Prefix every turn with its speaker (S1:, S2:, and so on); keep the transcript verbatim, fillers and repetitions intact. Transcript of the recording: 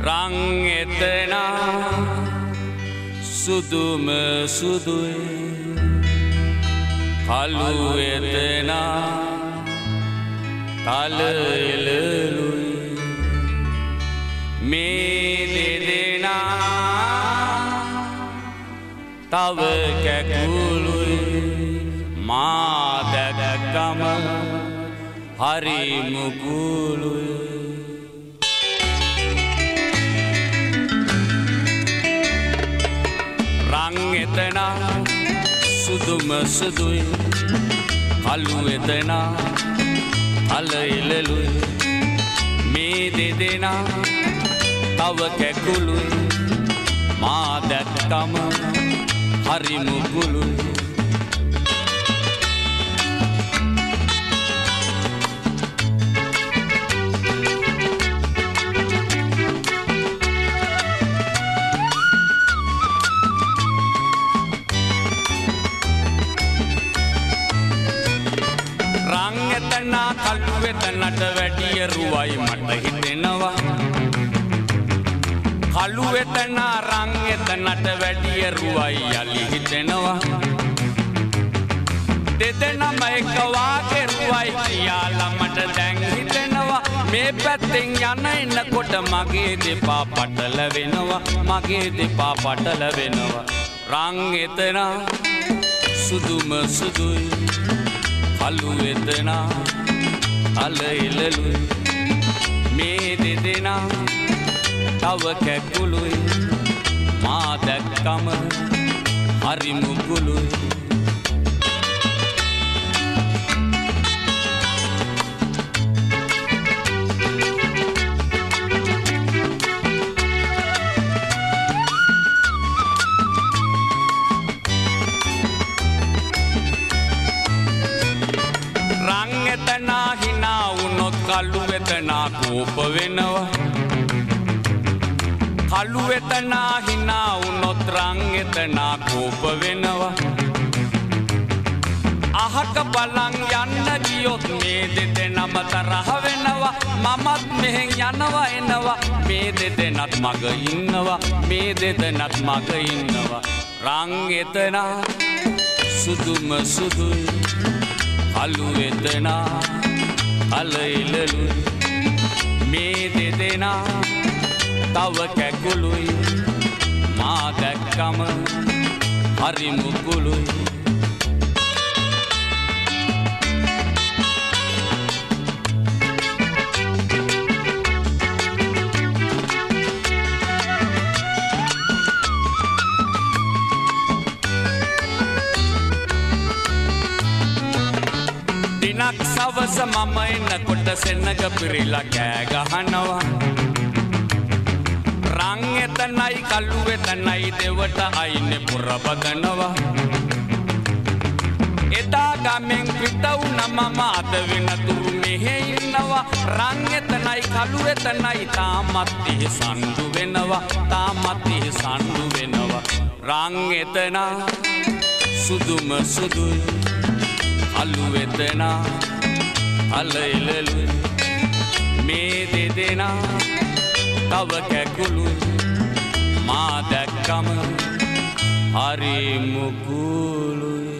S1: රං එතන සුදුම සුදුයි කළු එතන තල එළලුයි මේ දෙදෙනා තව කැකුළුයි මා දැක්කම හරි මුකුළුයි රං එතන සුදුම සුදුයි කළු එතන තල එළලුයි මේ දෙදෙනා තව කැකුළුයි මා දැක්කම හරි මුකුළුයි රං එතන කළු එතනට වැඩිය රුවයි මට හිතෙනවා කළු එතන රං එතනට වැඩිය රුවයි යලි හිතෙනවා දෙදෙනම එක වාගේ රුවයි කියලා මට දැන් හිතෙනවා මේ පැත්තෙන් යන එනකොට මගේ දෙපා පටල වෙනවා මගේ දෙපා පටල වෙනවා රං එතන සුදුම සුදුයි කළු එතන තල එළලුයි මේ දෙදෙනා තව කැකුළුයි මා දැක්කම හරි මුකුළුයි රං එතන හිනා වුණොත් කළු එතන කෝප වෙනවා කළු එතන හිනා වුණොත් රං එතන කෝප වෙනවා අහක බලන් යන්න ගියොත් මේ දෙදෙනම තරහ වෙනවා මමත් මෙහෙන් යනවා එනවා මේ දෙදෙනත් මග ඉන්නවා මේ දෙදෙනත් මග ඉන්නවා රං එතන සුදුම සුදුයි කළු එතන තල එළලුයි මේ දෙදෙනා තව කැකුළුයි මා දැක්කම හරි මුකුළුයි දිනක් සවස මම එනකොට සෙනග පිරිලා කෑ ගහනවා රං එතනයි කළු එතනයි දෙවට අයිනේ පුරබදනවා එදා ගමෙන් පිට වුණා මම අද වෙනතුරු මෙහෙ ඉන්නවා රං එතනයි කළු එතනයි තාමත් ඉහි සම්ඩු වෙනවා තාමත් ඉහි සම්ඩු වෙනවා රං එතන සුදුම සුදුයි කළු එතන තල එළලුයි මේ දෙදෙනා තව කැකුළුයි මා දැක්කම හරි මුකුළුයි